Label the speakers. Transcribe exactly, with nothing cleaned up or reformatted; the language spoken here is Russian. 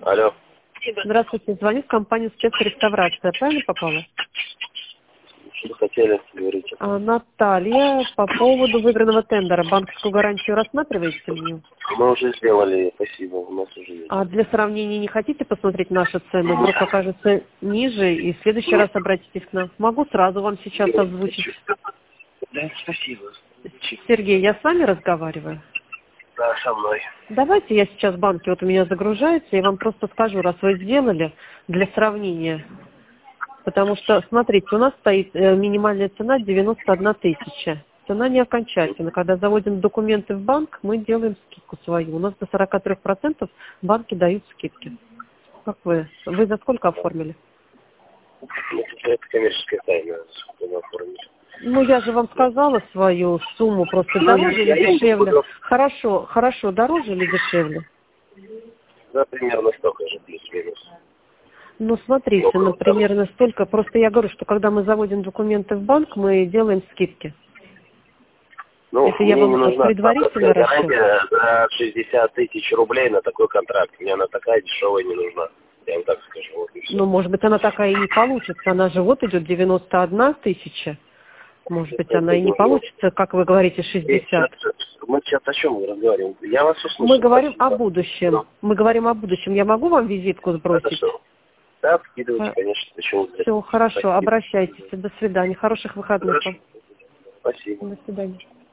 Speaker 1: Алло.
Speaker 2: Здравствуйте, звоню в компанию «Спецреставрация». Правильно попала?
Speaker 1: Что вы хотели, говорите?
Speaker 2: А, Наталья, по поводу выигранного тендера. Банковскую гарантию рассматриваете или нет?
Speaker 1: Мы уже сделали, спасибо, у нас уже есть.
Speaker 2: А для сравнения не хотите посмотреть наши цены? Вдруг окажется ниже, и в следующий раз обратитесь к нам. Могу сразу вам сейчас озвучить.
Speaker 1: Да, спасибо.
Speaker 2: Сергей, я с вами разговариваю?
Speaker 1: Да, со мной.
Speaker 2: Давайте я сейчас банки, вот у меня загружается, я вам просто скажу, раз вы сделали, для сравнения. Потому что, смотрите, у нас стоит э, минимальная цена девяносто одна тысяча. Цена не окончательна. Когда заводим документы в банк, мы делаем скидку свою. У нас до сорока трёх процентов банки дают скидки. Как вы? Вы за сколько оформили?
Speaker 1: Это, это коммерческая тайна, сколько мы оформили.
Speaker 2: Ну, я же вам сказала свою сумму, просто
Speaker 1: Ну,
Speaker 2: дороже
Speaker 1: я-
Speaker 2: или
Speaker 1: я не
Speaker 2: дешевле?
Speaker 1: буду.
Speaker 2: Хорошо, хорошо, дороже или дешевле?
Speaker 1: Да, примерно столько же, плюс-минус.
Speaker 2: Ну, смотрите,
Speaker 1: Около
Speaker 2: ну,
Speaker 1: того.
Speaker 2: примерно столько. Просто я говорю, что когда мы заводим документы в банк, мы делаем скидки.
Speaker 1: Ну,
Speaker 2: Это я
Speaker 1: мне не
Speaker 2: вам
Speaker 1: нужна
Speaker 2: предварительно
Speaker 1: банковская
Speaker 2: расчет.
Speaker 1: гарантия за шестьдесят тысяч рублей на такой контракт. Мне она такая дешевая не нужна. Я вам так скажу. Вот и все.
Speaker 2: Ну, может быть, она такая и не получится. Она же вот идет девяносто одна тысяча. Может быть, она и не получится, как вы говорите, шестьдесят.
Speaker 1: Мы сейчас о чем мы разговариваем? Я вас услышал.
Speaker 2: Мы говорим
Speaker 1: спасибо.
Speaker 2: о будущем.
Speaker 1: Ну,
Speaker 2: Мы говорим о будущем. Я могу вам визитку сбросить?
Speaker 1: хорошо. Да, скидывайте, конечно. Почему?
Speaker 2: Все, хорошо.
Speaker 1: Спасибо.
Speaker 2: Обращайтесь. До свидания. Хороших выходных вам.
Speaker 1: Хорошо. Спасибо.
Speaker 2: До свидания.